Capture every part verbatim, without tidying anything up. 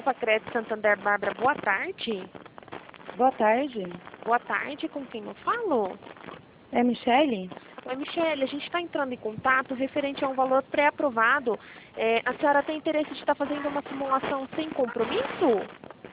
Poupa Crédito Santander, Bárbara, boa tarde. Boa tarde. Boa tarde, com quem eu falo? É Michele? Oi, Michele, a gente está entrando em contato referente a um valor pré-aprovado. É, a senhora tem interesse de estar fazendo uma simulação sem compromisso?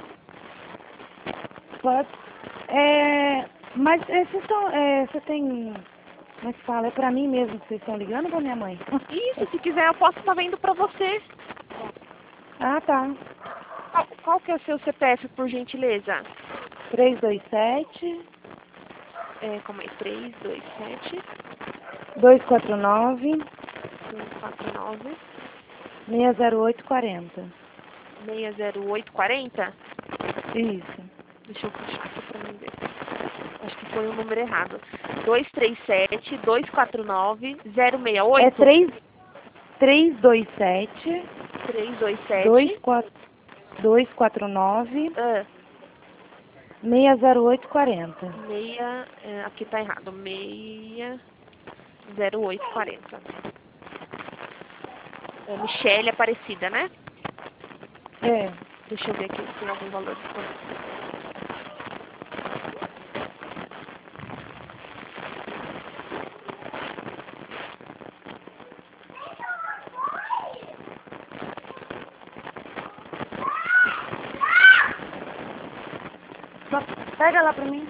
Pode. É, mas é, vocês estão, é, você tem, como é que fala? É pra mim mesmo que vocês estão ligando ou pra minha mãe? Isso, se quiser eu posso estar vendo para você. Ah, tá. Qual, qual que é o seu C P F, por gentileza? três dois sete, É, como é? três dois sete, dois quatro nove, dois quatro nove, seis zero oito quatro zero. seis zero oito quatro zero. Isso. Deixa eu puxar aqui para mim ver. Acho que foi o número errado. dois três sete, dois quatro nove, zero seis oito. É três, três dois sete, três dois sete. dois quatro, dois quatro nove, Ah, seis zero oito quatro zero. meia, é, aqui tá errado. seis zero oito quatro zero. É Michele Aparecida, né? É. Deixa eu ver aqui se tem algum valor disponível. Só pega lá pra mim.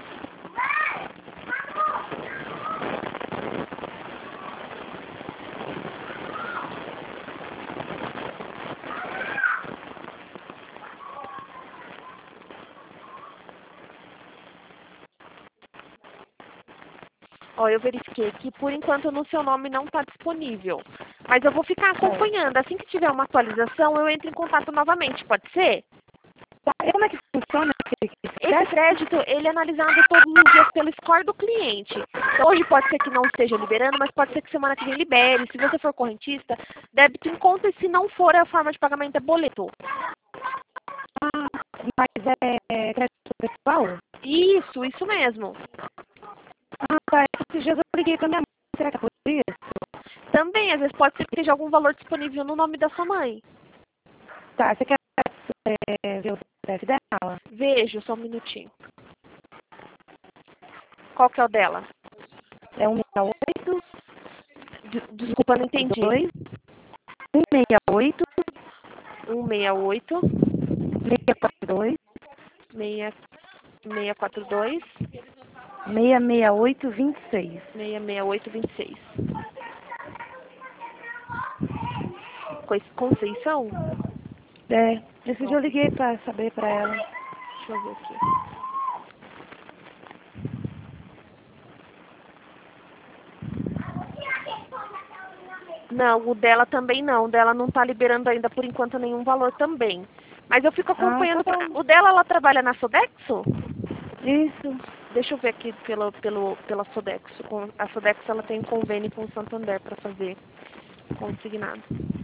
Ó, eu verifiquei aqui, por enquanto no seu nome não está disponível. Mas eu vou ficar acompanhando. Assim que tiver uma atualização, eu entro em contato novamente, pode ser? Tá. E como é que funciona esse, esse Esse teste? crédito, ele é analisado todos os dias pelo score do cliente. Então, hoje pode ser que não esteja liberando, mas pode ser que semana que vem libere. Se você for correntista, débito em conta e se não for, a forma de pagamento é boleto. Ah, mas é, é crédito pessoal? Isso, isso mesmo. Ah, tá. Esses dias eu liguei pra minha mãe. Será que é por isso? Também, às vezes pode ser que esteja algum valor disponível no nome da sua mãe. Tá, você quer é, ver o C P F dela? Veja, só um minutinho. Qual que é o dela? É um seis oito, De- Desculpa, não entendi. dois, um seis oito, um seis oito, seis quatro dois, seis seis quatro dois, seis seis oito, dois seis. seis seis oito, dois seis. Cois- Conceição? É, esse dia eu liguei pra saber pra ela. Deixa eu ver aqui. Não, o dela também não. O dela não tá liberando ainda por enquanto nenhum valor também. Mas eu fico acompanhando. Ah, tá pra- bom. O dela, ela trabalha na Sodexo? Isso. Deixa eu ver aqui pelo, pelo, pela Sodexo. Com- A Sodexo ela tem um convênio com o Santander para fazer consignado.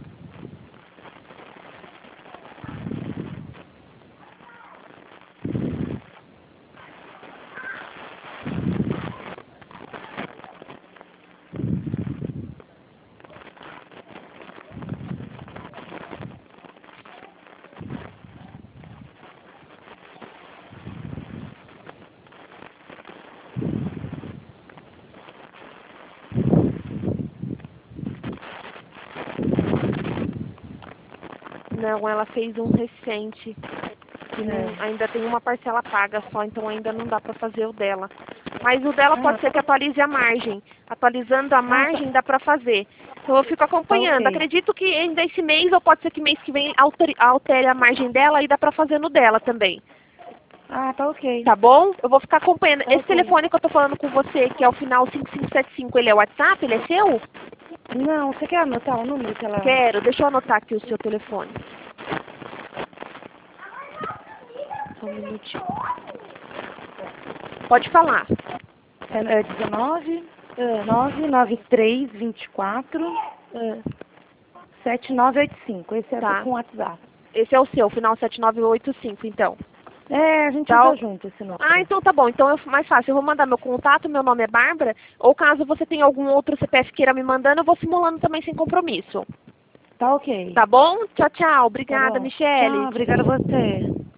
Não, ela fez um recente. Que não- É. ainda tem uma parcela paga só, então ainda não dá para fazer o dela. Mas o dela Ah, pode ser que atualize a margem. Atualizando a margem dá para fazer. Então eu fico acompanhando. Tá ok. Acredito que ainda esse mês, ou pode ser que mês que vem altere, altere a margem dela e dá para fazer no dela também. Ah, tá ok. Tá bom? Eu vou ficar acompanhando. Tá Esse ok. telefone que eu tô falando com você, que é o final cinco cinco sete cinco, ele é o WhatsApp? Ele é seu? Não, você quer anotar o número que ela... Quero. Deixa eu anotar aqui o seu telefone. Só um minutinho. Pode falar. É, é dezenove, Ah, nove nove três, vinte e quatro, ah, sete nove oito cinco. Esse é tá. com WhatsApp. Esse é o seu, final sete nove oito cinco, então. É, a gente Tá. usa junto esse número. Ah, então tá bom. Então é mais fácil. Eu vou mandar meu contato, meu nome é Bárbara. Ou caso você tenha algum outro C P F queira me mandando, eu vou simulando também sem compromisso. Tá ok. Tá bom? Tchau, tchau. Obrigada, Tá bom. Michele. Tchau, obrigada a você.